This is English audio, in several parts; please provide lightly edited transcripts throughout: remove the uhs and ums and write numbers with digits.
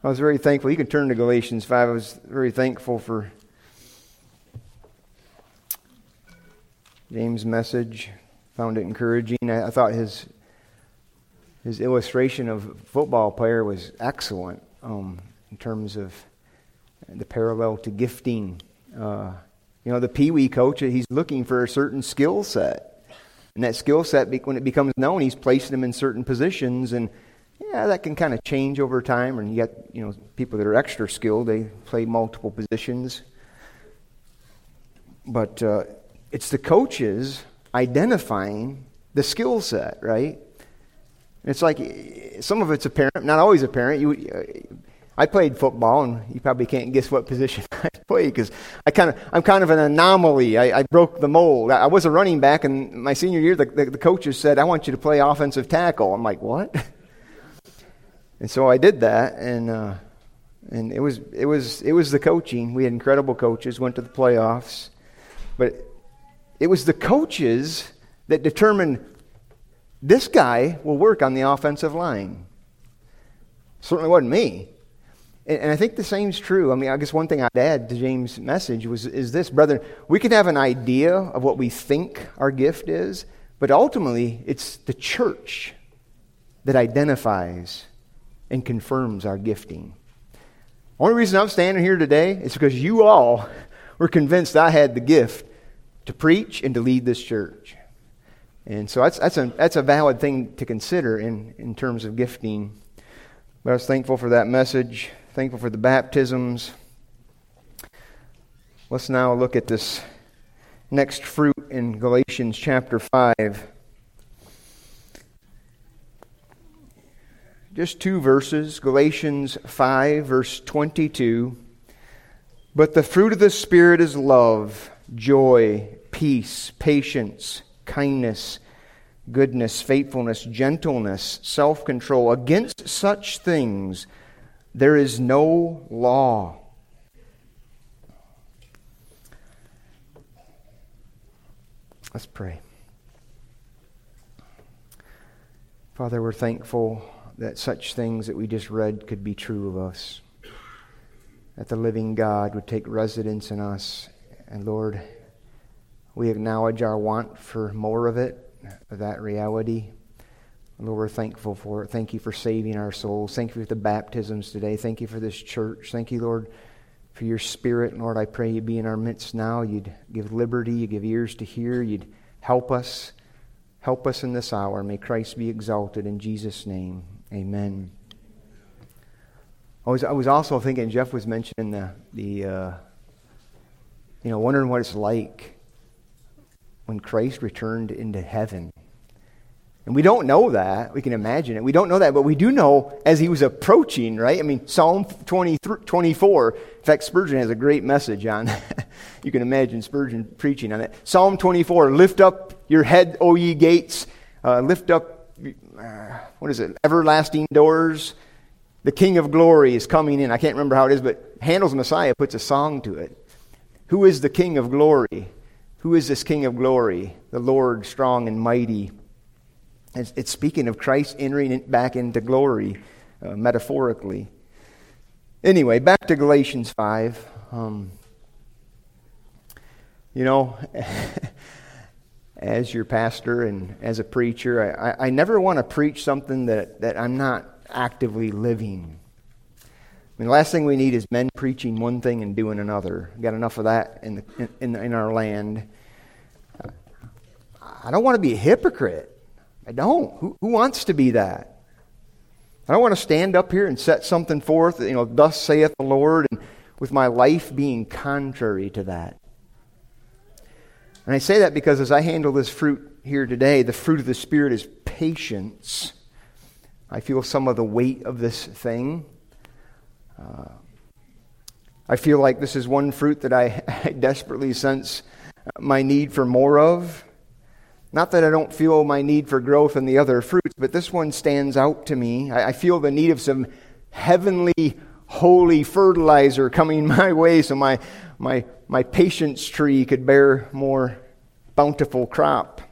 I was very thankful. You can turn to Galatians 5. I was very thankful for James' message. Found it encouraging. I thought his illustration of a football player was excellent in terms of the parallel to gifting. The Pee Wee coach, he's looking for a certain skill set. And that skill set, when it becomes known, he's placing them in certain positions. And that can kind of change over time. And you got, people that are extra skilled, they play multiple positions. But it's the coaches identifying the skill set, right? It's like some of it's apparent, not always apparent. I played football, and you probably can't guess what position I played because I'm kind of an anomaly. I broke the mold. I was a running back, and my senior year, the coaches said, "I want you to play offensive tackle." I'm like, "What?" And so I did that, and it was the coaching. We had incredible coaches, went to the playoffs, but it was the coaches that determined this guy will work on the offensive line. Certainly wasn't me. And I think the same's true. I guess one thing I'd add to James' message is this, brother. We can have an idea of what we think our gift is, but ultimately it's the church that identifies and confirms our gifting. Only reason I'm standing here today is because you all were convinced I had the gift to preach and to lead this church. And so that's a valid thing to consider in terms of gifting. But I was thankful for that message, thankful for the baptisms. Let's now look at this next fruit in Galatians chapter 5. Just 2 verses, Galatians 5, verse 22. But the fruit of the Spirit is love, joy, peace, patience, kindness, goodness, faithfulness, gentleness, self-control. Against such things there is no law. Let's pray. Father, we're thankful that such things that we just read could be true of us. That the living God would take residence in us. And Lord, we acknowledge our want for more of it, of that reality. Lord, we're thankful for it. Thank you for saving our souls. Thank you for the baptisms today. Thank you for this church. Thank you, Lord, for your Spirit. Lord, I pray you'd be in our midst now. You'd give liberty. You'd give ears to hear. You'd help us. Help us in this hour. May Christ be exalted in Jesus' name. Amen. I was also thinking, Jeff was mentioning wondering what it's like when Christ returned into heaven. And we don't know that. We can imagine it. We don't know that, but we do know as he was approaching, right? Psalm 24. In fact, Spurgeon has a great message on that. You can imagine Spurgeon preaching on it. Psalm 24, lift up your head, O ye gates. Lift up, everlasting doors. The King of Glory is coming in. I can't remember how it is, but Handel's Messiah puts a song to it. Who is the King of Glory? Who is this King of Glory? The Lord strong and mighty. It's speaking of Christ entering back into glory, metaphorically. Anyway, back to Galatians 5. As your pastor and as a preacher, I never want to preach something that I'm not actively living. The last thing we need is men preaching one thing and doing another. We've got enough of that in our land. I don't want to be a hypocrite. I don't. Who wants to be that? I don't want to stand up here and set something forth, thus saith the Lord, and with my life being contrary to that. And I say that because as I handle this fruit here today, the fruit of the Spirit is patience. I feel some of the weight of this thing. I feel like this is one fruit that I desperately sense my need for more of. Not that I don't feel my need for growth in the other fruits, but this one stands out to me. I feel the need of some heavenly, holy fertilizer coming my way so my patience tree could bear more bountiful crop.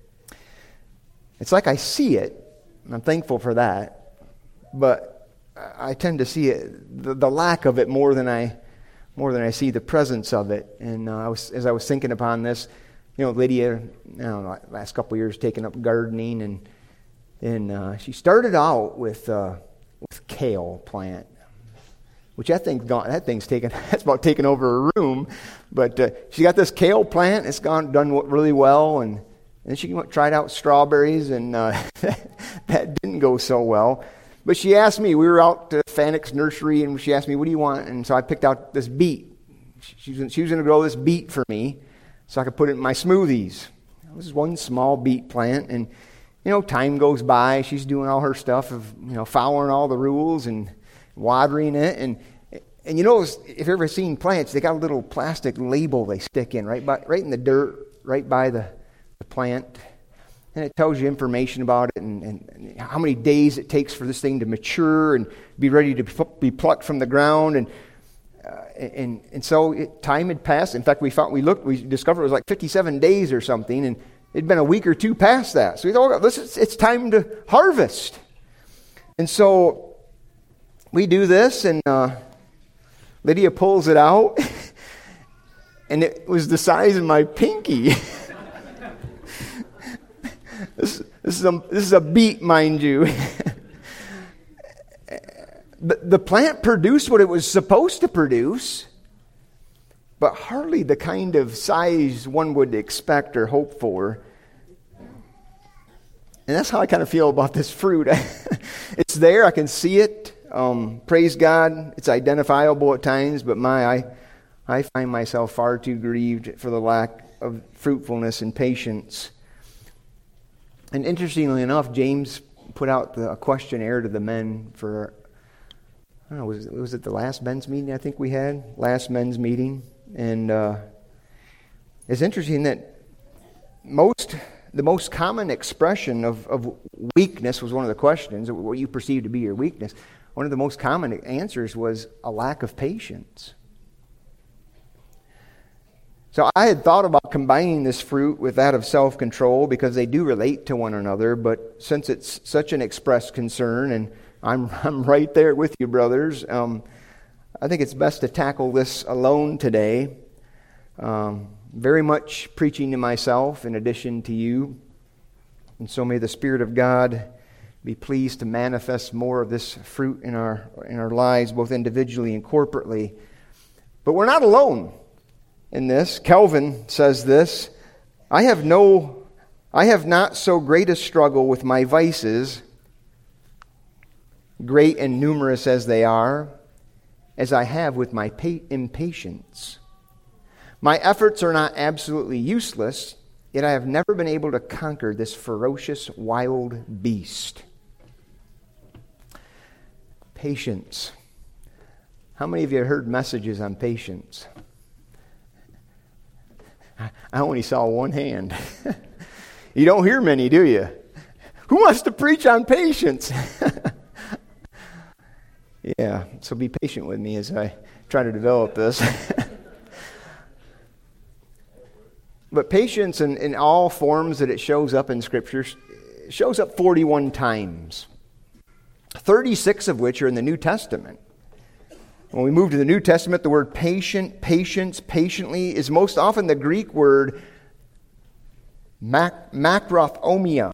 It's like I see it, and I'm thankful for that, but I tend to see the lack of it more than I see the presence of it. And as I was thinking upon this, Lydia, I don't know, last couple of years taking up gardening, and she started out with kale plant, which that's about taking over a room. But she got this kale plant. It's done really well, and then she tried out strawberries, and that didn't go so well. But she asked me, we were out to Fannick's nursery, and she asked me, what do you want? And so I picked out this beet. She was going to grow this beet for me so I could put it in my smoothies. It was one small beet plant, and time goes by. She's doing all her stuff of following all the rules and watering it, and if you've ever seen plants, they got a little plastic label they stick in right in the dirt, right by the plant, and it tells you information about it and how many days it takes for this thing to mature and be ready to be plucked from the ground, and so time had passed. In fact, we discovered it was like 57 days or something, and it'd been a week or two past that. So we thought, it's time to harvest. And so we do this, and Lydia pulls it out, and it was the size of my pinky. This is a beet, mind you. The plant produced what it was supposed to produce, but hardly the kind of size one would expect or hope for. And that's how I kind of feel about this fruit. It's there, I can see it. Praise God, it's identifiable at times, but I find myself far too grieved for the lack of fruitfulness and patience. And interestingly enough, James put out a questionnaire to the men for, I don't know, was it the last men's meeting I think we had? Last men's meeting. And it's interesting that the most common expression of weakness was one of the questions, what you perceive to be your weakness. One of the most common answers was a lack of patience. So I had thought about combining this fruit with that of self-control because they do relate to one another, but since it's such an expressed concern, and I'm right there with you, brothers, I think it's best to tackle this alone today. Very much preaching to myself in addition to you. And so may the Spirit of God be pleased to manifest more of this fruit in our lives, both individually and corporately. But we're not alone in this. Calvin says this, I have not so great a struggle with my vices, great and numerous as they are, as I have with my impatience. My efforts are not absolutely useless, yet I have never been able to conquer this ferocious wild beast. Patience. How many of you have heard messages on patience? I only saw one hand. You don't hear many, do you? Who wants to preach on patience? Yeah, so be patient with me as I try to develop this. But patience in all forms that it shows up in Scripture shows up 41 times, 36 of which are in the New Testament. When we move to the New Testament, the word patient, patience, patiently is most often the Greek word makrothomia,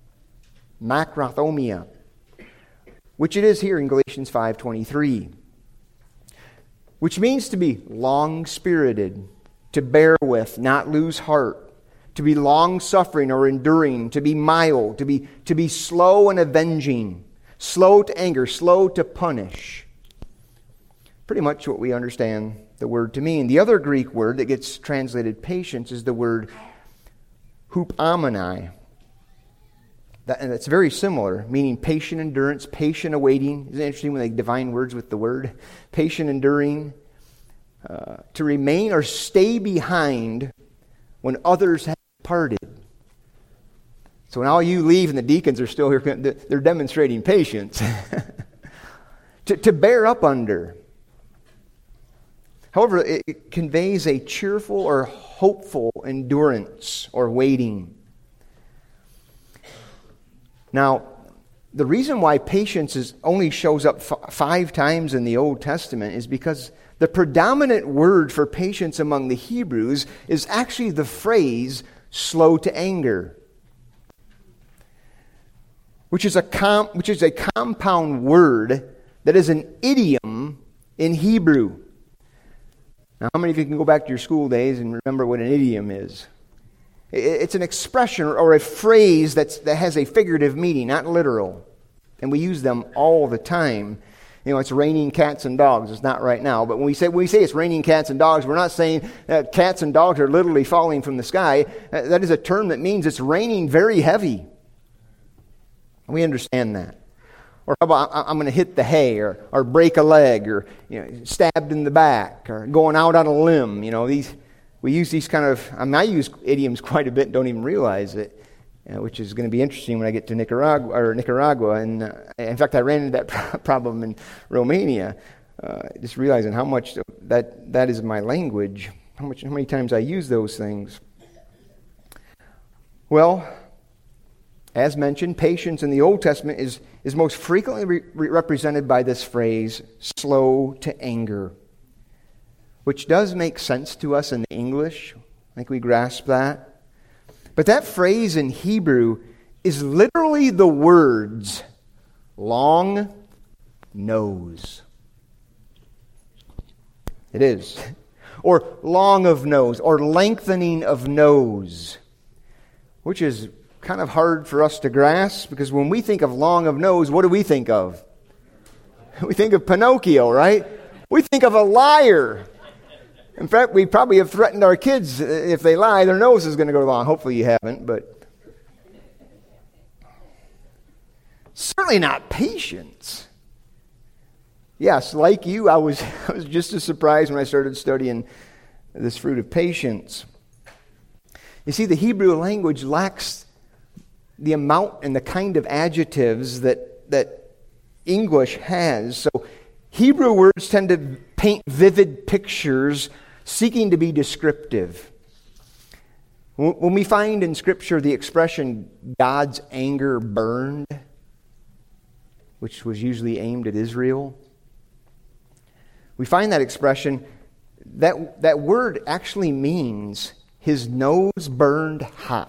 which it is here in Galatians 5:23, which means to be long-spirited, to bear with, not lose heart, to be long-suffering or enduring, to be mild, to be slow and avenging, slow to anger, slow to punish. Pretty much what we understand the word to mean. The other Greek word that gets translated patience is the word hupomone. And it's very similar, meaning patient endurance, patient awaiting. Isn't it interesting when they divine words with the word? Patient enduring. To remain or stay behind when others have departed. So when all you leave and the deacons are still here, they're demonstrating patience. to bear up under. However, it conveys a cheerful or hopeful endurance or waiting. Now, the reason why patience only shows up 5 times in the Old Testament is because the predominant word for patience among the Hebrews is actually the phrase slow to anger, which is a compound word that is an idiom in Hebrew. Now, how many of you can go back to your school days and remember what an idiom is? It's an expression or a phrase that has a figurative meaning, not literal. And we use them all the time. You know, it's raining cats and dogs. It's not right now. But when we say it's raining cats and dogs, we're not saying that cats and dogs are literally falling from the sky. That is a term that means it's raining very heavy. We understand that. Or how about I'm going to hit the hay or break a leg or stabbed in the back or going out on a limb. We use these kind of, I use idioms quite a bit and don't even realize it, which is going to be interesting when I get to Nicaragua. And in fact, I ran into that problem in Romania, just realizing how much that is my language, how many times I use those things. Well, as mentioned, patience in the Old Testament is most frequently represented by this phrase, slow to anger, which does make sense to us in the English. I think we grasp that. But that phrase in Hebrew is literally the words, long nose. It is. Or long of nose, or lengthening of nose, which is kind of hard for us to grasp, because when we think of long of nose, what do we think of? We think of Pinocchio, right? We think of a liar. In fact, we probably have threatened our kids, if they lie, their nose is going to go long. Hopefully you haven't, but certainly not patience. Yes, like you, I was just as surprised when I started studying this fruit of patience. You see, the Hebrew language lacks the amount and the kind of adjectives that English has. So Hebrew words tend to paint vivid pictures seeking to be descriptive. When we find in Scripture the expression, God's anger burned, which was usually aimed at Israel, we find that expression, that word actually means his nose burned hot.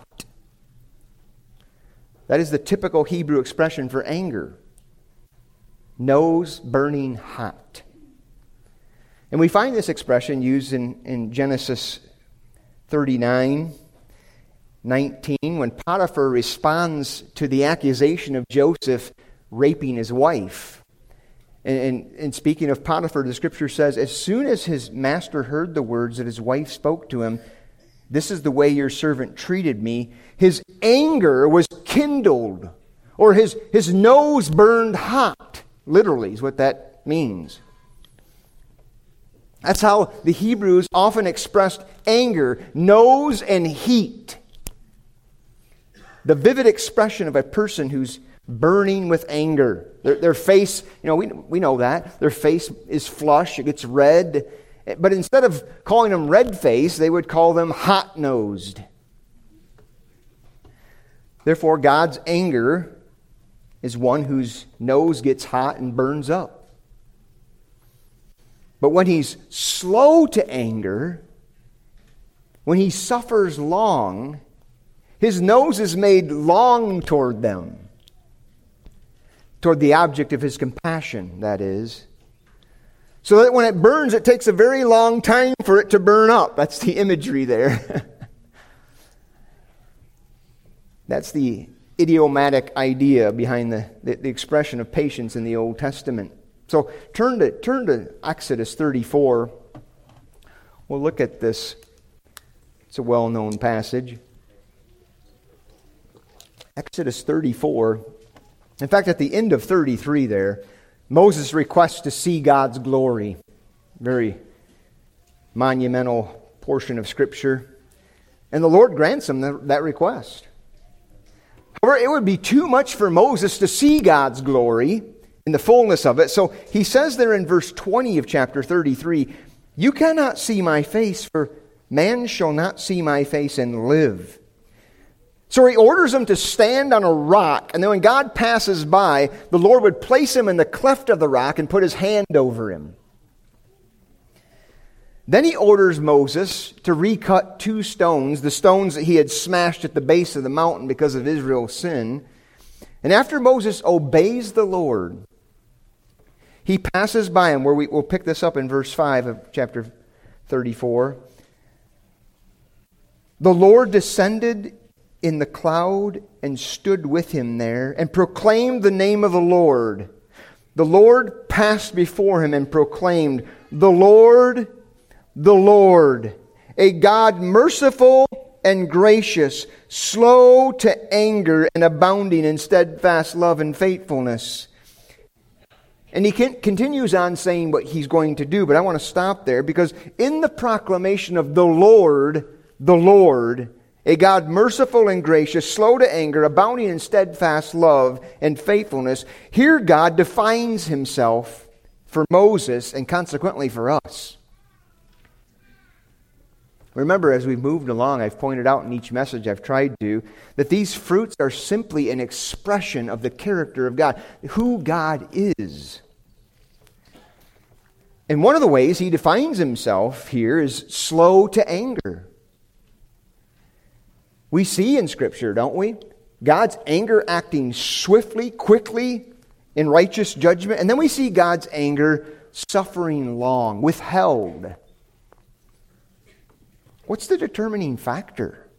That is the typical Hebrew expression for anger. Nose burning hot. And we find this expression used in Genesis 39:19, when Potiphar responds to the accusation of Joseph raping his wife. And speaking of Potiphar, the Scripture says, as soon as his master heard the words that his wife spoke to him, "This is the way your servant treated me," his anger was kindled, or his nose burned hot. Literally is what that means. That's how the Hebrews often expressed anger, nose and heat. The vivid expression of a person who's burning with anger. Their face, we know that. Their face is flush, it gets red. But instead of calling them red-faced, they would call them hot-nosed. Therefore, God's anger is one whose nose gets hot and burns up. But when he's slow to anger, when he suffers long, his nose is made long toward them. Toward the object of his compassion, that is. So that when it burns, it takes a very long time for it to burn up. That's the imagery there. That's the idiomatic idea behind the expression of patience in the Old Testament. So turn to Exodus 34. We'll look at this. It's a well-known passage. Exodus 34. In fact, at the end of 33 there, Moses requests to see God's glory. Very monumental portion of Scripture. And the Lord grants him that request. However, it would be too much for Moses to see God's glory in the fullness of it. So he says there in verse 20 of chapter 33, "You cannot see my face, for man shall not see my face and live." So he orders him to stand on a rock, and then when God passes by, the Lord would place him in the cleft of the rock and put his hand over him. Then he orders Moses to recut 2 stones, the stones that he had smashed at the base of the mountain because of Israel's sin. And after Moses obeys the Lord, he passes by him, where we'll pick this up in verse 5 of chapter 34. The Lord descended in the cloud and stood with him there and proclaimed the name of the Lord. The Lord passed before him and proclaimed, the Lord, a God merciful and gracious, slow to anger and abounding in steadfast love and faithfulness. And he continues on saying what he's going to do, but I want to stop there because in the proclamation of the Lord, a God merciful and gracious, slow to anger, abounding in steadfast love and faithfulness, here God defines himself for Moses and consequently for us. Remember, as we've moved along, I've pointed out in each message I've tried to, that these fruits are simply an expression of the character of God, who God is. And one of the ways he defines himself here is slow to anger. We see in Scripture, don't we? God's anger acting swiftly, quickly, in righteous judgment. And then we see God's anger suffering long, withheld. What's the determining factor?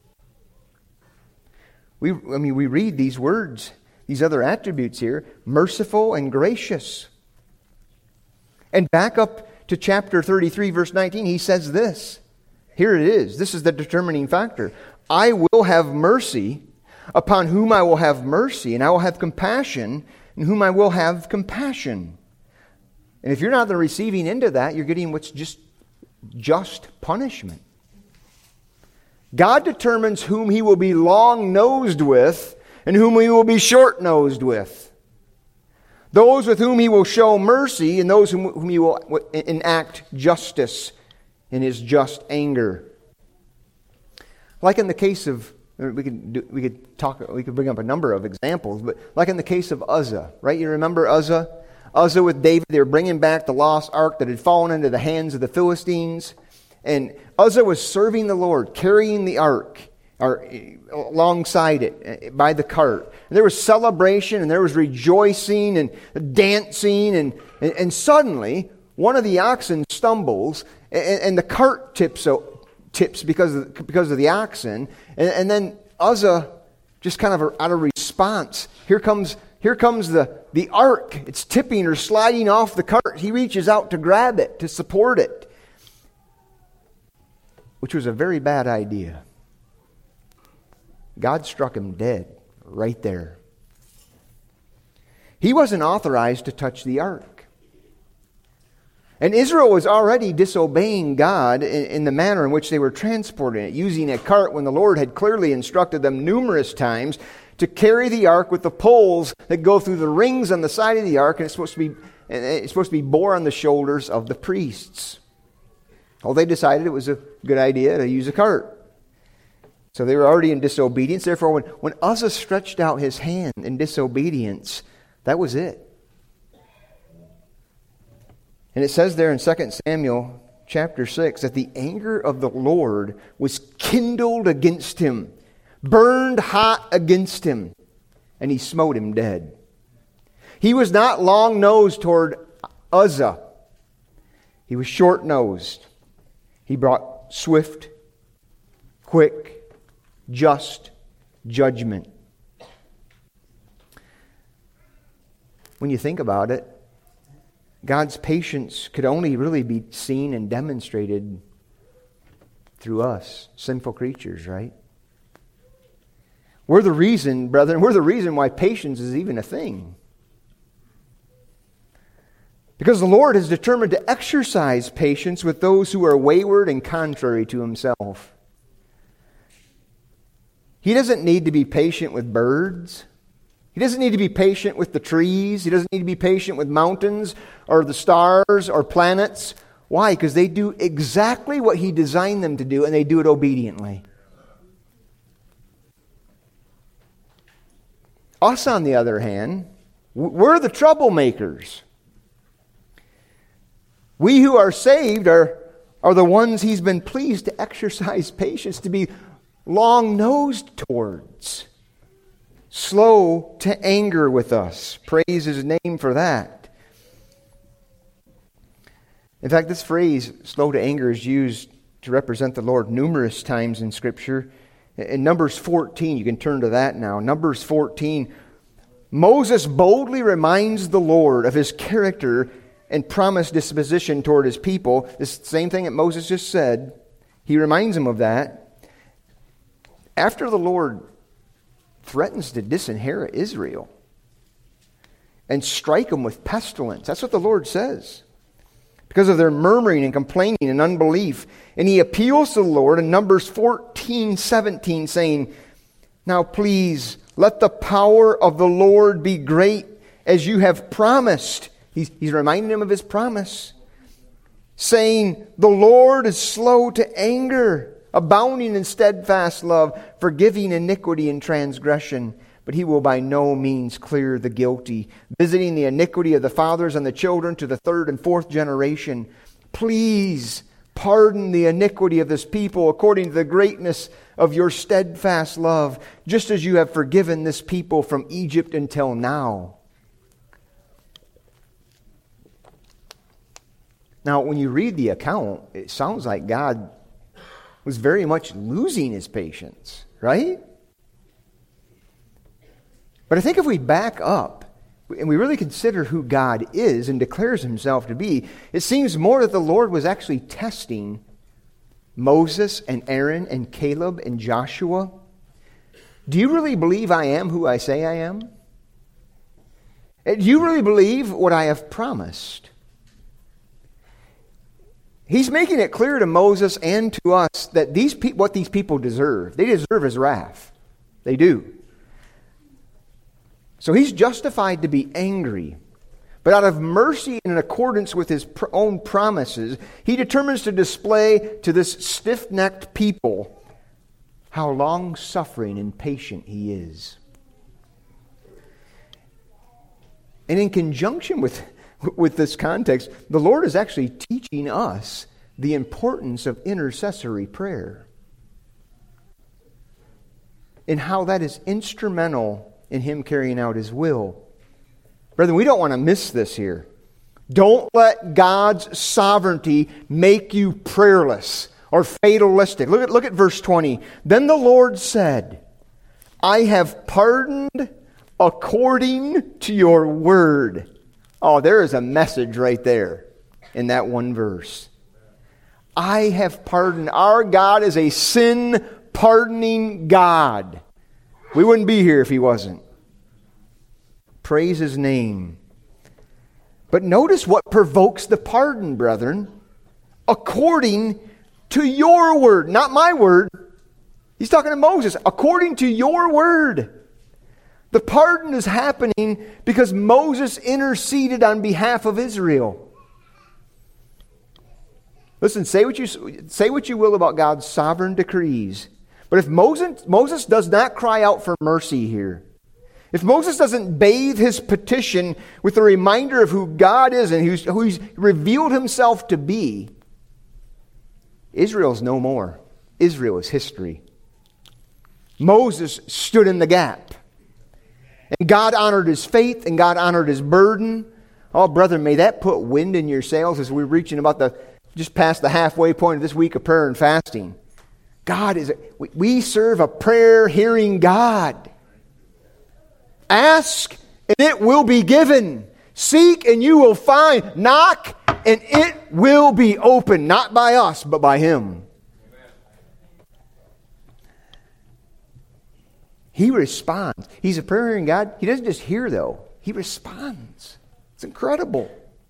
We read these words, these other attributes here, merciful and gracious. And back up to chapter 33, verse 19, he says this. Here it is. This is the determining factor. I will have mercy upon whom I will have mercy, and I will have compassion on whom I will have compassion. And if you're not the receiving end of that, you're getting what's just punishment. God determines whom he will be long-nosed with and whom he will be short-nosed with. Those with whom he will show mercy and those whom he will enact justice in his just anger. Like in the case of, we could bring up a number of examples, but like in the case of Uzzah, right? You remember Uzzah? Uzzah with David, they were bringing back the lost ark that had fallen into the hands of the Philistines. And Uzzah was serving the Lord, carrying the ark alongside it by the cart. And there was celebration and there was rejoicing and dancing. And suddenly, one of the oxen stumbles and the cart tips because of the oxen. And then Uzzah, just kind of out of response, here comes the ark. It's tipping or sliding off the cart. He reaches out to grab it, to support it. Which was a very bad idea. God struck him dead right there. He wasn't authorized to touch the ark. And Israel was already disobeying God in the manner in which they were transporting it, using a cart when the Lord had clearly instructed them numerous times to carry the ark with the poles that go through the rings on the side of the ark, and it's supposed to be bore on the shoulders of the priests. Well, they decided it was a good idea to use a cart. So they were already in disobedience. Therefore, when Uzzah stretched out his hand in disobedience, that was it. And it says there in 2 Samuel chapter 6 that the anger of the Lord was kindled against him, burned hot against him, and he smote him dead. He was not long-nosed toward Uzzah. He was short-nosed. He brought swift, quick, just judgment. When you think about it, God's patience could only really be seen and demonstrated through us, sinful creatures, right? We're the reason, brethren, why patience is even a thing. Because the Lord has determined to exercise patience with those who are wayward and contrary to himself. He doesn't need to be patient with birds. He doesn't need to be patient with the trees. He doesn't need to be patient with mountains or the stars or planets. Why? Because they do exactly what he designed them to do, and they do it obediently. Us, on the other hand, we're the troublemakers. We who are saved are the ones He's been pleased to exercise patience, to be long-nosed towards, slow to anger with us. Praise His name for that. In fact, this phrase, slow to anger, is used to represent the Lord numerous times in Scripture. In Numbers 14, you can turn to that now. Numbers 14, Moses boldly reminds the Lord of His character and promised disposition toward His people. This same thing that Moses just said. He reminds him of that. After the Lord threatens to disinherit Israel and strike them with pestilence. That's what the Lord says. Because of their murmuring and complaining and unbelief. And He appeals to the Lord in Numbers 14:17, saying, "Now please, let the power of the Lord be great as you have promised." He's reminding him of His promise. Saying, "The Lord is slow to anger, abounding in steadfast love, forgiving iniquity and transgression. But He will by no means clear the guilty, visiting the iniquity of the fathers and the children to the third and fourth generation. Please pardon the iniquity of this people according to the greatness of your steadfast love, just as you have forgiven this people from Egypt until now." Now, when you read the account, it sounds like God was very much losing His patience, right? But I think if we back up and we really consider who God is and declares Himself to be, it seems more that the Lord was actually testing Moses and Aaron and Caleb and Joshua. Do you really believe I am who I say I am? Do you really believe what I have promised? He's making it clear to Moses and to us that what these people deserve. They deserve His wrath. They do. So He's justified to be angry. But out of mercy and in accordance with His own promises, He determines to display to this stiff-necked people how long-suffering and patient He is. And in conjunction with this context, the Lord is actually teaching us the importance of intercessory prayer and how that is instrumental in Him carrying out His will. Brethren, we don't want to miss this here. Don't let God's sovereignty make you prayerless or fatalistic. Look at verse 20. Then the Lord said, "I have pardoned according to your word." Oh, there is a message right there in that one verse. I have pardoned. Our God is a sin-pardoning God. We wouldn't be here if He wasn't. Praise His name. But notice what provokes the pardon, brethren. According to your word, not my word. He's talking to Moses. According to your word. The pardon is happening because Moses interceded on behalf of Israel. Listen, say what you will about God's sovereign decrees. But if Moses does not cry out for mercy here, if Moses doesn't bathe his petition with a reminder of who God is and who He's revealed Himself to be, Israel's no more. Israel is history. Moses stood in the gap. And God honored his faith and God honored his burden. Oh, brother, may that put wind in your sails as we're reaching just past the halfway point of this week of prayer and fasting. We serve a prayer-hearing God. Ask and it will be given. Seek and you will find. Knock and it will be open. Not by us, but by Him. He responds. He's a prayer-hearing God. He doesn't just hear, though. He responds. It's incredible.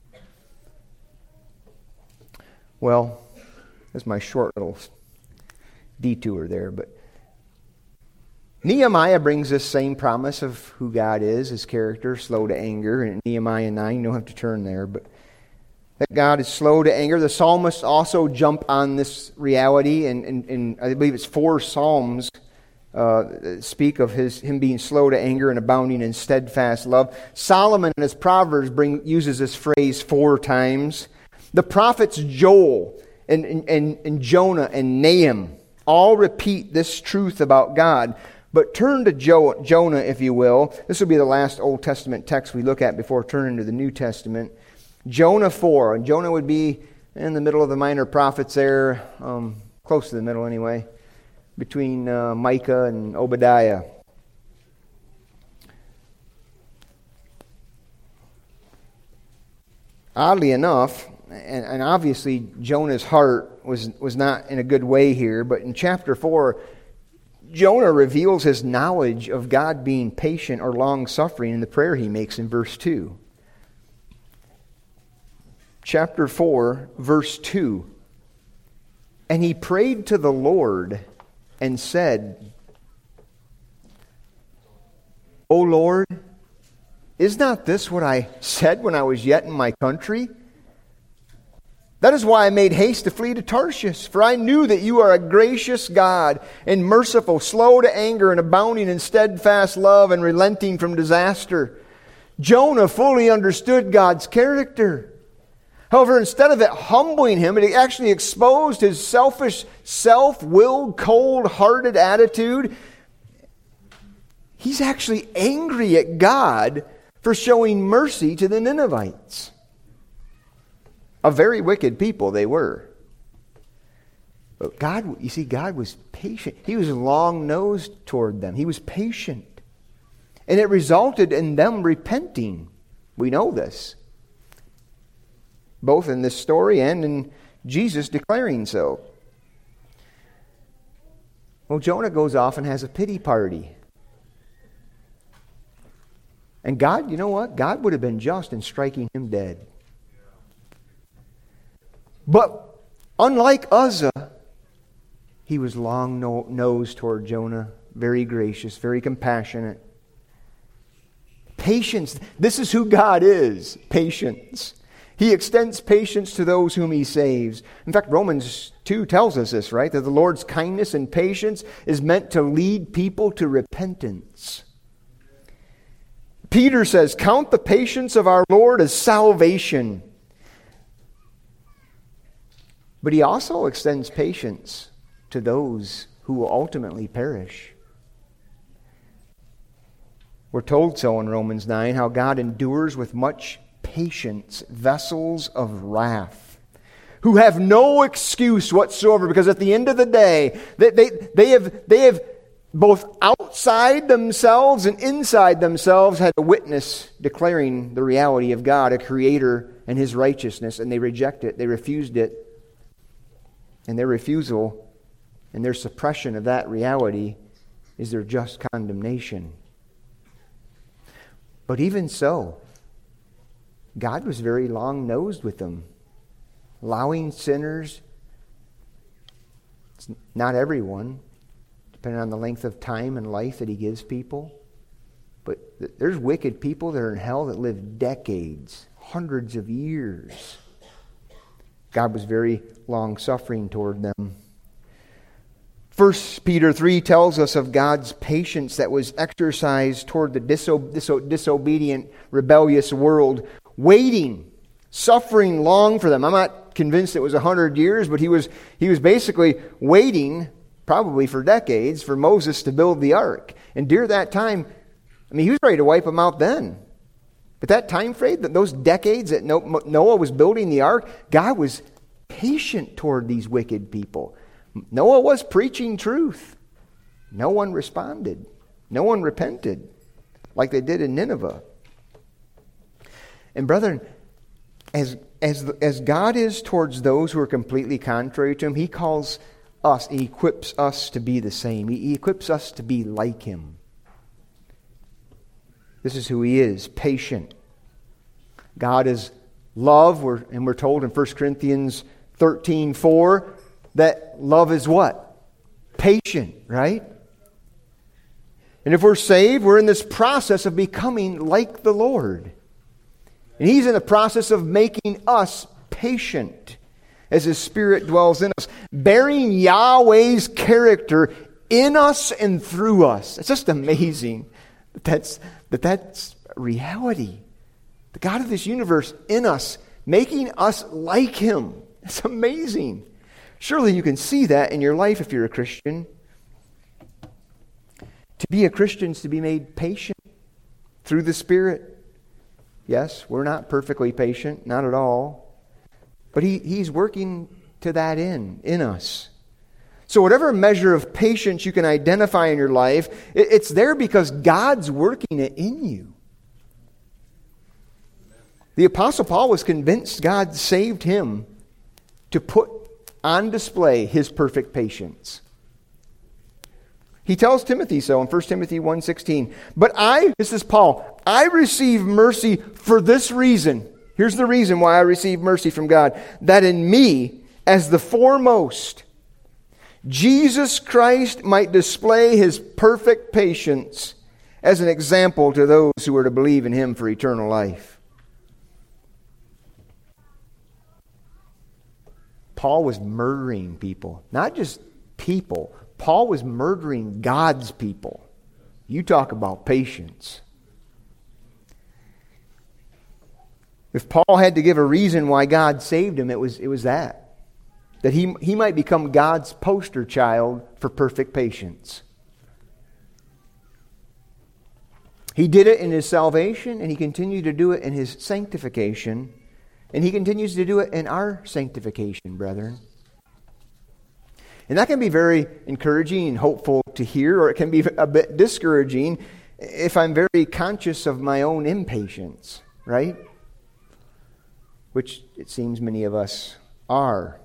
Well, that's my short little detour there. But Nehemiah brings this same promise of who God is, His character, slow to anger. In Nehemiah 9, you don't have to turn there, but that God is slow to anger. The psalmists also jump on this reality, and I believe it's 4 psalms speak of him being slow to anger and abounding in steadfast love. Solomon in his Proverbs uses this phrase 4 times. The prophets Joel and Jonah and Nahum all repeat this truth about God. But turn to Jonah, if you will. This will be the last Old Testament text we look at before turning to the New Testament. Jonah 4. And Jonah would be in the middle of the minor prophets there, close to the middle anyway, between Micah and Obadiah. Oddly enough, and obviously Jonah's heart was not in a good way here, but in chapter 4, Jonah reveals his knowledge of God being patient or long-suffering in the prayer he makes in verse 2. Chapter 4, verse 2. And he prayed to the Lord and said, O Lord, is not this what I said when I was yet in my country? That is why I made haste to flee to Tarshish, for I knew that you are a gracious God and merciful, slow to anger and abounding in steadfast love and relenting from disaster. Jonah fully understood God's character. However, instead of it humbling him, it actually exposed his selfish, self-willed, cold-hearted attitude. He's actually angry at God for showing mercy to the Ninevites. A very wicked people they were. But God, you see, God was patient. He was long-nosed toward them. He was patient. And it resulted in them repenting. We know this. Both in this story and in Jesus declaring so. Well, Jonah goes off and has a pity party. And God, you know what? God would have been just in striking him dead. But unlike Uzzah, he was long-nosed toward Jonah, very gracious, very compassionate. Patience. This is who God is. Patience. He extends patience to those whom He saves. In fact, Romans 2 tells us this, right? That the Lord's kindness and patience is meant to lead people to repentance. Peter says, count the patience of our Lord as salvation. But He also extends patience to those who will ultimately perish. We're told so in Romans 9, how God endures with much patience vessels of wrath, who have no excuse whatsoever, because at the end of the day, they have both outside themselves and inside themselves had a witness declaring the reality of God, a creator, and His righteousness, and they reject it, they refused it. And their refusal and their suppression of that reality is their just condemnation. But even so, God was very long-nosed with them, allowing sinners, not everyone, depending on the length of time and life that He gives people. But there's wicked people that are in hell that live decades, hundreds of years. God was very long-suffering toward them. 1 Peter 3 tells us of God's patience that was exercised toward the disobedient, rebellious world, waiting, suffering long for them. I'm not convinced it was 100 years, but he was basically waiting, probably for decades, for Moses to build the ark. And during that time, he was ready to wipe them out then. But that time frame, those decades that Noah was building the ark, God was patient toward these wicked people. Noah was preaching truth. No one responded. No one repented like they did in Nineveh. And brethren, as God is towards those who are completely contrary to Him, He calls us, He equips us to be the same. He equips us to be like Him. This is who He is, patient. God is love, and we're told in 1 Corinthians 13:4 that love is what? Patient, right? And if we're saved, we're in this process of becoming like the Lord. And He's in the process of making us patient as His Spirit dwells in us, bearing Yahweh's character in us and through us. It's just amazing that's reality. The God of this universe in us, making us like Him. It's amazing. Surely you can see that in your life if you're a Christian. To be a Christian is to be made patient through the Spirit. Yes, we're not perfectly patient, not at all. But He's working to that end in us. So whatever measure of patience you can identify in your life, it's there because God's working it in you. The Apostle Paul was convinced God saved him to put on display His perfect patience. He tells Timothy so in 1 Timothy 1:16. But this is Paul, I receive mercy for this reason. Here's the reason why I receive mercy from God. That in me, as the foremost, Jesus Christ might display His perfect patience as an example to those who are to believe in Him for eternal life. Paul was murdering people, not just people. Paul was murdering God's people. You talk about patience. If Paul had to give a reason why God saved him, it was that he might become God's poster child for perfect patience. He did it in His salvation, and He continued to do it in His sanctification, and He continues to do it in our sanctification, brethren. And that can be very encouraging and hopeful to hear, or it can be a bit discouraging if I'm very conscious of my own impatience, right? Which it seems many of us are.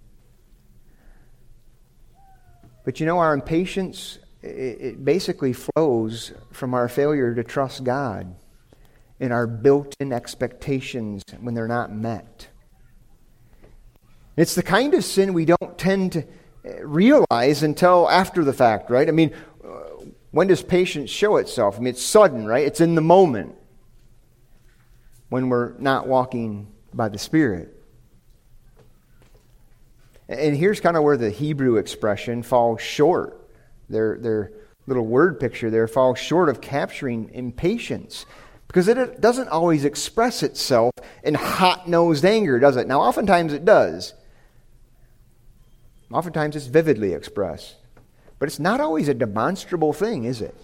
But our impatience, it basically flows from our failure to trust God and our built-in expectations when they're not met. It's the kind of sin we don't tend to realize until after the fact, right? I mean, when does patience show itself? I mean, it's sudden, right? It's in the moment when we're not walking by the Spirit. And here's kind of where the Hebrew expression falls short. Their little word picture there falls short of capturing impatience, because it doesn't always express itself in hot-nosed anger, does it? Now, oftentimes it does. Oftentimes it's vividly expressed. But it's not always a demonstrable thing, is it?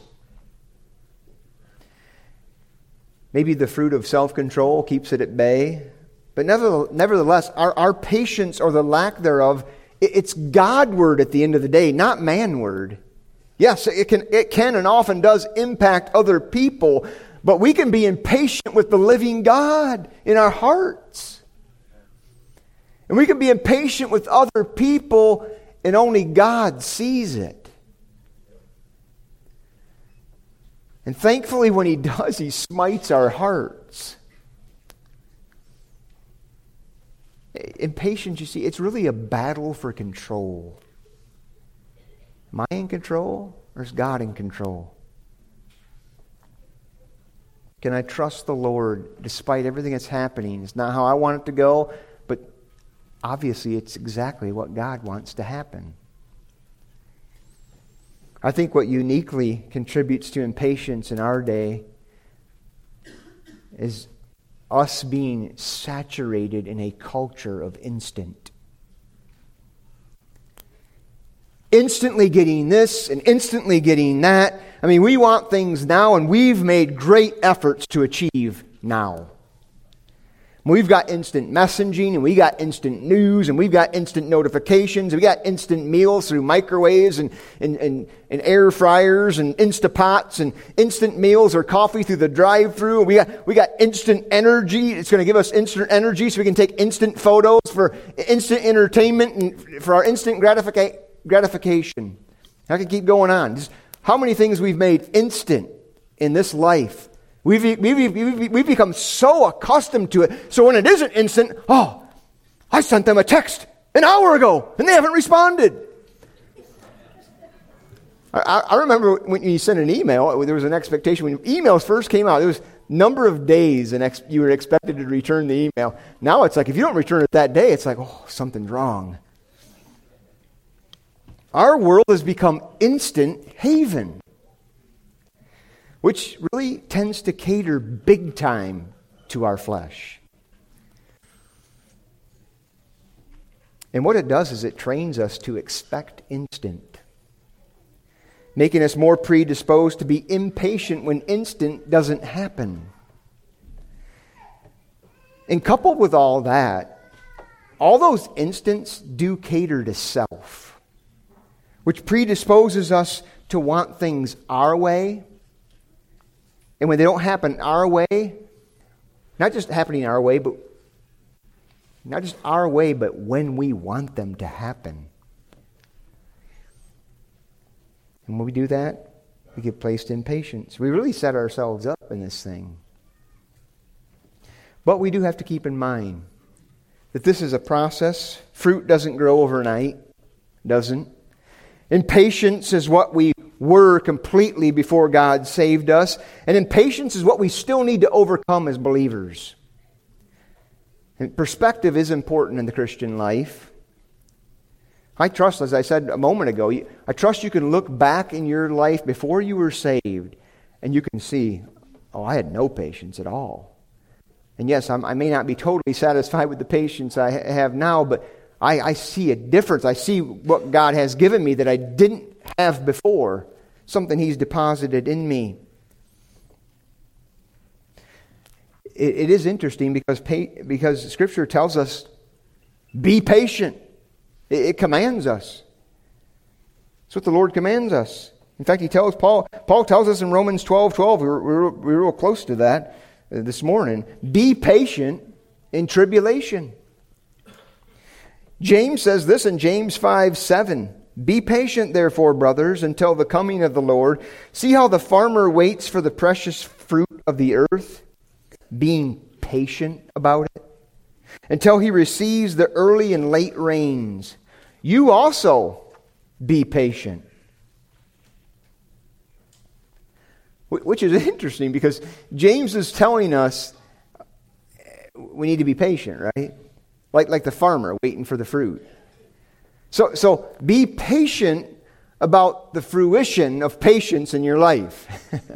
Maybe the fruit of self-control keeps it at bay. But nevertheless, our patience or the lack thereof, it's God-word at the end of the day, not man-word. Yes, it can and often does impact other people, but we can be impatient with the living God in our hearts. And we can be impatient with other people, and only God sees it. And thankfully, when He does, He smites our hearts. Impatience, you see, it's really a battle for control. Am I in control, or is God in control? Can I trust the Lord despite everything that's happening? It's not how I want it to go, but obviously it's exactly what God wants to happen. I think what uniquely contributes to impatience in our day is us being saturated in a culture of instant. Instantly getting this and instantly getting that. I mean, we want things now, and we've made great efforts to achieve now. We've got instant messaging, and we got instant news, and we've got instant notifications, and we got instant meals through microwaves and air fryers and Instapots, and instant meals or coffee through the drive-thru. We got instant energy. It's going to give us instant energy so we can take instant photos for instant entertainment and for our instant gratification. I can keep going on. Just how many things we've made instant in this life. We've become so accustomed to it. So when it isn't instant, I sent them a text an hour ago and they haven't responded. I remember when you sent an email, there was an expectation. When emails first came out, there was a number of days and you were expected to return the email. Now it's like if you don't return it that day, it's like, something's wrong. Our world has become instant haven, which really tends to cater big time to our flesh. And what it does is it trains us to expect instant, making us more predisposed to be impatient when instant doesn't happen. And coupled with all that, all those instants do cater to self, which predisposes us to want things our way. And when they don't happen our way, not just happening our way, but not just our way, but when we want them to happen. And when we do that, we get placed in patience. We really set ourselves up in this thing. But we do have to keep in mind that this is a process. Fruit doesn't grow overnight. Doesn't. Impatience is what we were completely before God saved us. And impatience is what we still need to overcome as believers. And perspective is important in the Christian life. I trust, as I said a moment ago, I trust you can look back in your life before you were saved and you can see, oh, I had no patience at all. And yes, I may not be totally satisfied with the patience I have now, but I see a difference. I see what God has given me that I didn't have before, something He's deposited in me. It is interesting because Scripture tells us, be patient. It commands us. That's what the Lord commands us. In fact, Paul tells us in Romans 12:12, we're real close to that this morning, be patient in tribulation. James says this in James 5:7, be patient, therefore, brothers, until the coming of the Lord. See how the farmer waits for the precious fruit of the earth, being patient about it, until he receives the early and late rains. You also be patient. Which is interesting because James is telling us we need to be patient, right? Like the farmer waiting for the fruit. So be patient about the fruition of patience in your life.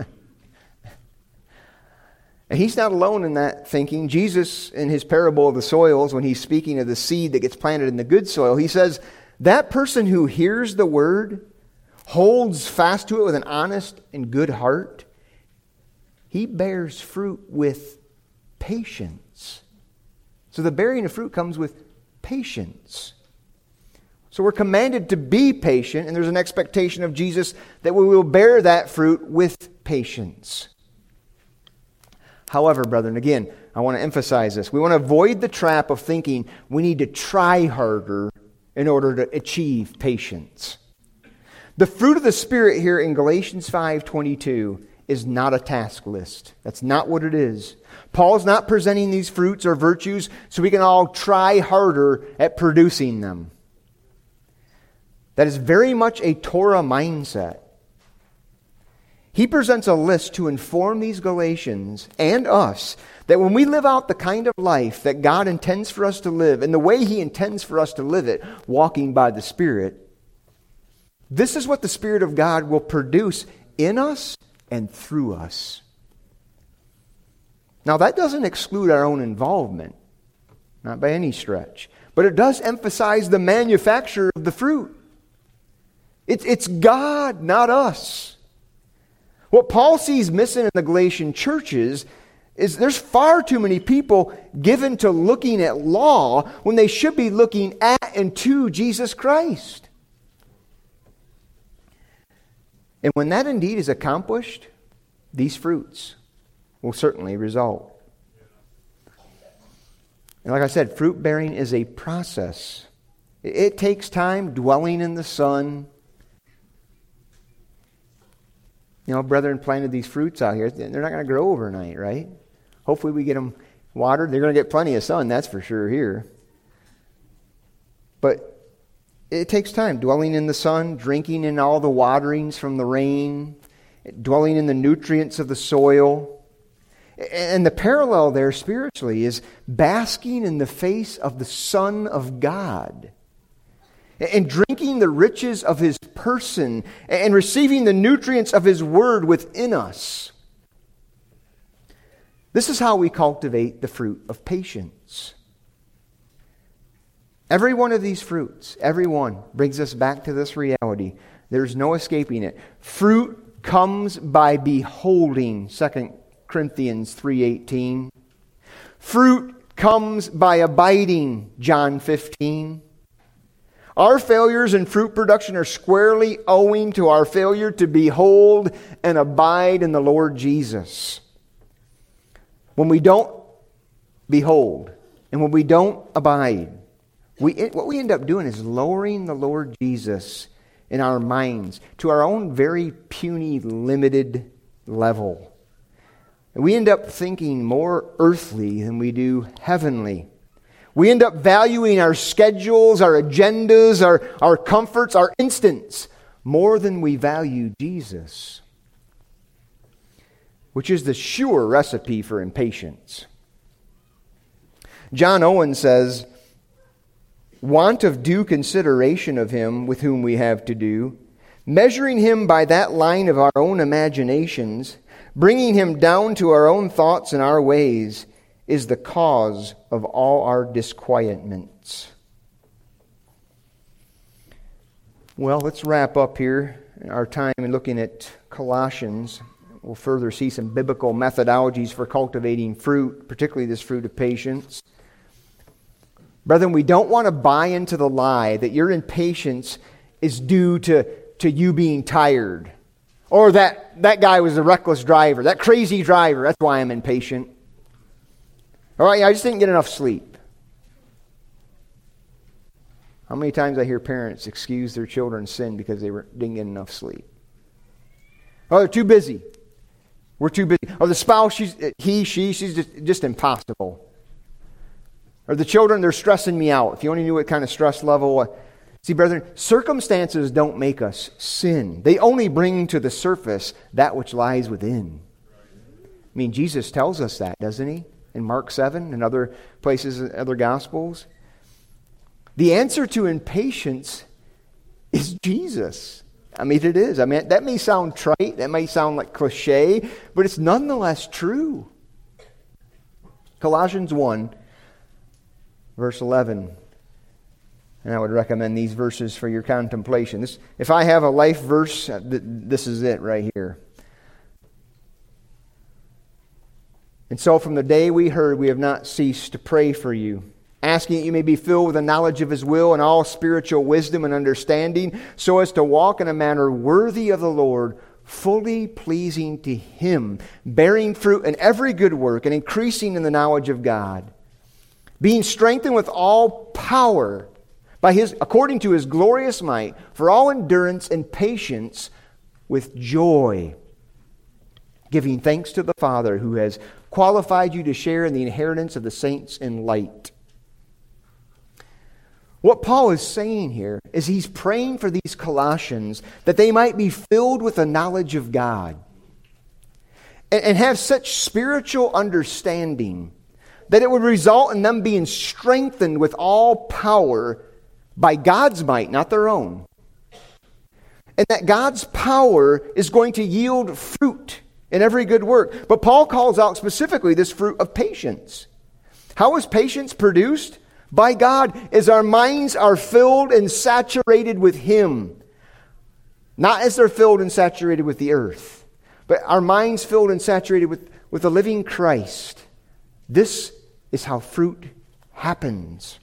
And he's not alone in that thinking. Jesus, in his parable of the soils, when he's speaking of the seed that gets planted in the good soil, he says, that person who hears the word, holds fast to it with an honest and good heart, he bears fruit with patience. So the bearing of fruit comes with patience. So we're commanded to be patient, and there's an expectation of Jesus that we will bear that fruit with patience. However, brethren, again, I want to emphasize this. We want to avoid the trap of thinking we need to try harder in order to achieve patience. The fruit of the Spirit here in Galatians 5:22 is not a task list. That's not what it is. Paul's not presenting these fruits or virtues so we can all try harder at producing them. That is very much a Torah mindset. He presents a list to inform these Galatians and us that when we live out the kind of life that God intends for us to live and the way He intends for us to live it, walking by the Spirit, this is what the Spirit of God will produce in us and through us. Now that doesn't exclude our own involvement, not by any stretch, but it does emphasize the manufacture of the fruit. It's God, not us. What Paul sees missing in the Galatian churches is there's far too many people given to looking at law when they should be looking at and to Jesus Christ. And when that indeed is accomplished, these fruits will certainly result. And like I said, fruit bearing is a process. It takes time dwelling in the sun. You know, brethren planted these fruits out here. They're not going to grow overnight, right? Hopefully we get them watered. They're going to get plenty of sun, that's for sure here. But it takes time. Dwelling in the sun, drinking in all the waterings from the rain, dwelling in the nutrients of the soil. And the parallel there spiritually is basking in the face of the Son of God. And drinking drinking the riches of His person and receiving the nutrients of His Word within us. This is how we cultivate the fruit of patience. Every one of these fruits, every one, brings us back to this reality. There's no escaping it. Fruit comes by beholding, 2 Corinthians 3:18. Fruit comes by abiding, John 15. Our failures in fruit production are squarely owing to our failure to behold and abide in the Lord Jesus. When we don't behold and when we don't abide, what we end up doing is lowering the Lord Jesus in our minds to our own very puny, limited level. And we end up thinking more earthly than we do heavenly. We end up valuing our schedules, our agendas, our comforts, our instants more than we value Jesus, which is the sure recipe for impatience. John Owen says, "Want of due consideration of him with whom we have to do, measuring him by that line of our own imaginations, bringing him down to our own thoughts and our ways, is the cause of all our disquietments." Well, let's wrap up here our time in looking at Colossians. We'll further see some biblical methodologies for cultivating fruit, particularly this fruit of patience. Brethren, we don't want to buy into the lie that your impatience is due to you being tired. Or that guy was a reckless driver, that crazy driver, that's why I'm impatient. All right, I just didn't get enough sleep. How many times I hear parents excuse their children's sin because they didn't get enough sleep? Oh, they're too busy. We're too busy. Or the spouse, she's just impossible. Or the children, they're stressing me out. If you only knew what kind of stress level. See, brethren, circumstances don't make us sin. They only bring to the surface that which lies within. I mean, Jesus tells us that, doesn't He? In Mark 7 and other places, other Gospels. The answer to impatience is Jesus. I mean, it is. I mean, that may sound trite, that may sound like cliche, but it's nonetheless true. Colossians 1, verse 11. And I would recommend these verses for your contemplation. If I have a life verse, this is it right here. "And so from the day we heard, we have not ceased to pray for you, asking that you may be filled with the knowledge of His will and all spiritual wisdom and understanding, so as to walk in a manner worthy of the Lord, fully pleasing to Him, bearing fruit in every good work and increasing in the knowledge of God, being strengthened with all power according to His glorious might, for all endurance and patience with joy, giving thanks to the Father who has qualified you to share in the inheritance of the saints in light." What Paul is saying here is he's praying for these Colossians that they might be filled with the knowledge of God and have such spiritual understanding that it would result in them being strengthened with all power by God's might, not their own. And that God's power is going to yield fruit in every good work. But Paul calls out specifically this fruit of patience. How is patience produced? By God, as our minds are filled and saturated with Him. Not as they're filled and saturated with the earth, but our minds filled and saturated with the living Christ. This is how fruit happens.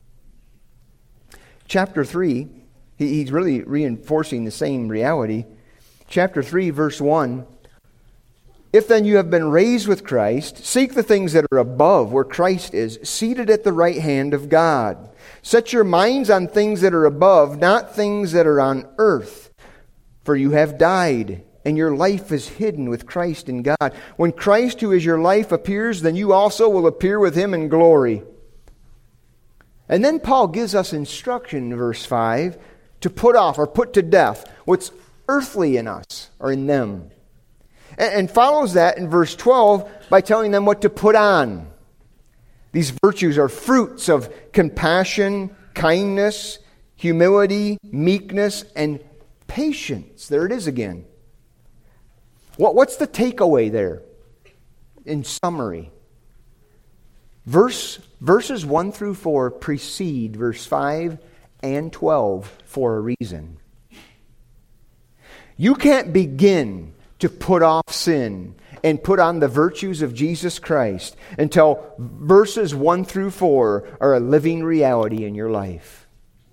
Chapter 3, he's really reinforcing the same reality. Chapter 3, verse 1. "If then you have been raised with Christ, seek the things that are above, where Christ is, seated at the right hand of God. Set your minds on things that are above, not things that are on earth. For you have died, and your life is hidden with Christ in God. When Christ, who is your life, appears, then you also will appear with Him in glory." And then Paul gives us instruction in verse 5 to put off or put to death what's earthly in us or in them. And follows that in verse 12 by telling them what to put on. These virtues are fruits of compassion, kindness, humility, meekness, and patience. There it is again. What's the takeaway there? In summary, verses 1 through 4 precede verse 5 and 12 for a reason. You can't begin to put off sin and put on the virtues of Jesus Christ until verses 1 through 4 are a living reality in your life.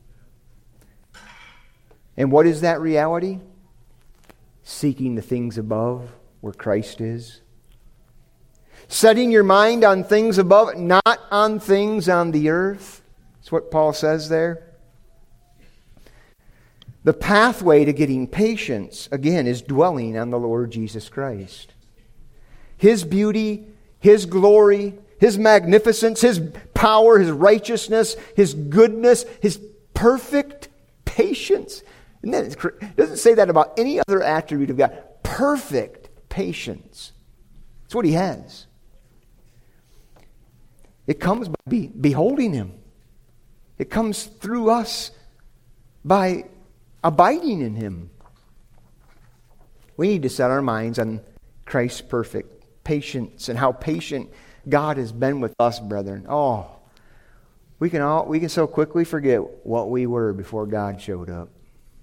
And what is that reality? Seeking the things above where Christ is. Setting your mind on things above, not on things on the earth. That's what Paul says there. The pathway to getting patience, again, is dwelling on the Lord Jesus Christ. His beauty, His glory, His magnificence, His power, His righteousness, His goodness, His perfect patience. It doesn't say that about any other attribute of God. Perfect patience. That's what He has. It comes by beholding Him. It comes through us by abiding in Him. We need to set our minds on Christ's perfect patience and how patient God has been with us, brethren. Oh, we can so quickly forget what we were before God showed up.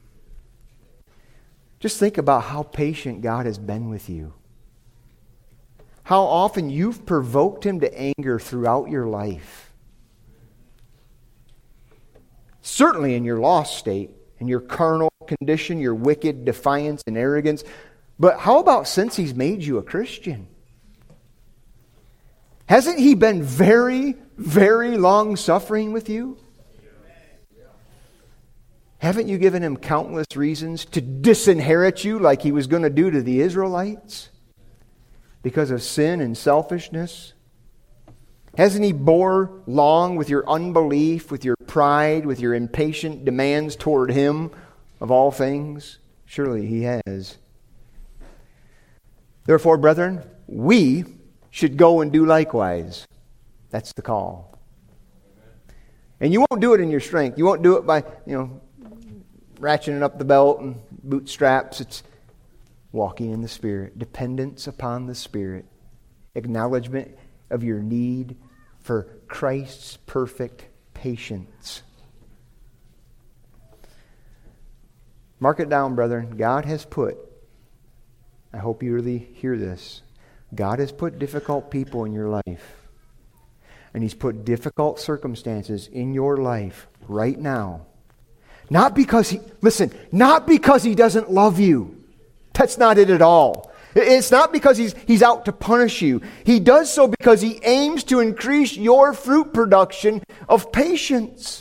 Just think about how patient God has been with you. How often you've provoked Him to anger throughout your life. Certainly in your lost state, in your carnal condition, your wicked defiance and arrogance. But how about since He's made you a Christian? Hasn't He been very, very long-suffering with you? Haven't you given Him countless reasons to disinherit you like He was going to do to the Israelites? Because of sin and selfishness? Hasn't He bore long with your unbelief, with your pride, with your impatient demands toward Him of all things? Surely He has. Therefore, brethren, we should go and do likewise. That's the call. And you won't do it in your strength. You won't do it by, ratcheting up the belt and bootstraps. It's walking in the Spirit, dependence upon the Spirit, acknowledgement of your need for Christ's perfect patience. Mark it down, brethren. God has put, I hope you really hear this, God has put difficult people in your life. And He's put difficult circumstances in your life right now. Not because He doesn't love you. That's not it at all. It's not because He's out to punish you. He does so because He aims to increase your fruit production of patience,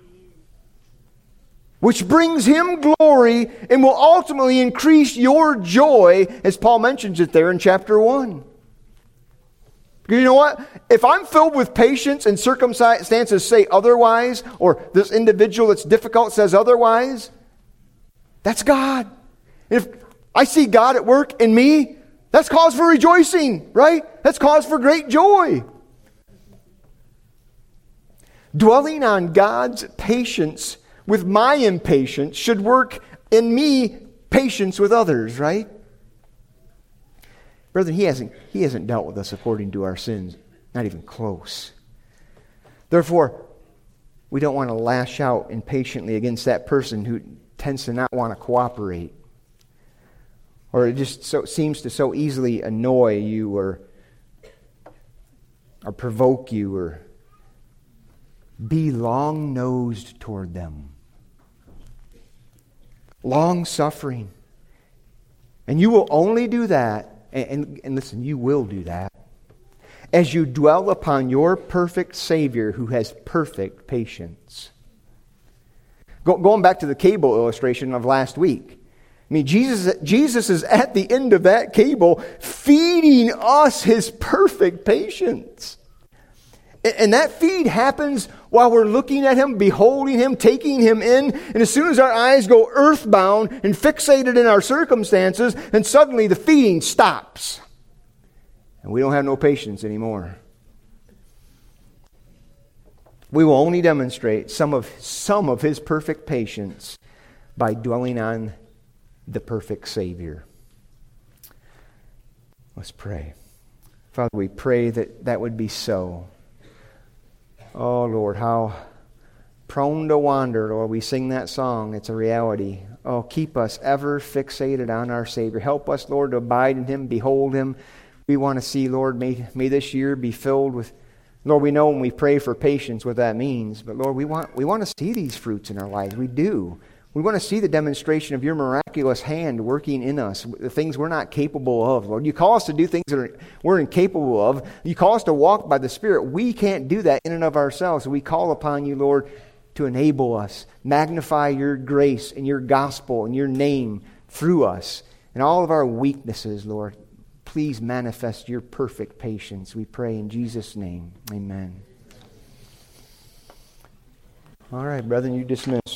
which brings Him glory and will ultimately increase your joy, as Paul mentions it there in chapter 1. Because you know what? If I'm filled with patience and circumstances say otherwise, or this individual that's difficult says otherwise, that's God. If I see God at work in me, that's cause for rejoicing, right? That's cause for great joy. Dwelling on God's patience with my impatience should work in me patience with others, right? Brethren, He hasn't dealt with us according to our sins. Not even close. Therefore, we don't want to lash out impatiently against that person who tends to not want to cooperate. Or it just seems to so easily annoy you or provoke you, or be long-nosed toward them. Long-suffering. And you will only do that, and listen, you will do that, as you dwell upon your perfect Savior who has perfect patience. Going back to the cable illustration of last week. I mean, Jesus is at the end of that cable feeding us His perfect patience. And that feed happens while we're looking at Him, beholding Him, taking Him in. And as soon as our eyes go earthbound and fixated in our circumstances, then suddenly the feeding stops. And we don't have no patience anymore. We will only demonstrate some of His perfect patience by dwelling on the perfect Savior. Let's pray. Father, we pray that that would be so. Oh, Lord, how prone to wander, Lord. We sing that song. It's a reality. Oh, keep us ever fixated on our Savior. Help us, Lord, to abide in Him, behold Him. We want to see, Lord, may this year be filled with, Lord, we know when we pray for patience what that means, but Lord, we want to see these fruits in our lives. We do. We want to see the demonstration of your miraculous hand working in us, the things we're not capable of, Lord. You call us to do things that we're incapable of. You call us to walk by the Spirit. We can't do that in and of ourselves. So we call upon you, Lord, to enable us. Magnify your grace and your gospel and your name through us and all of our weaknesses, Lord. Please manifest your perfect patience. We pray in Jesus' name. Amen. All right, brethren, you dismiss.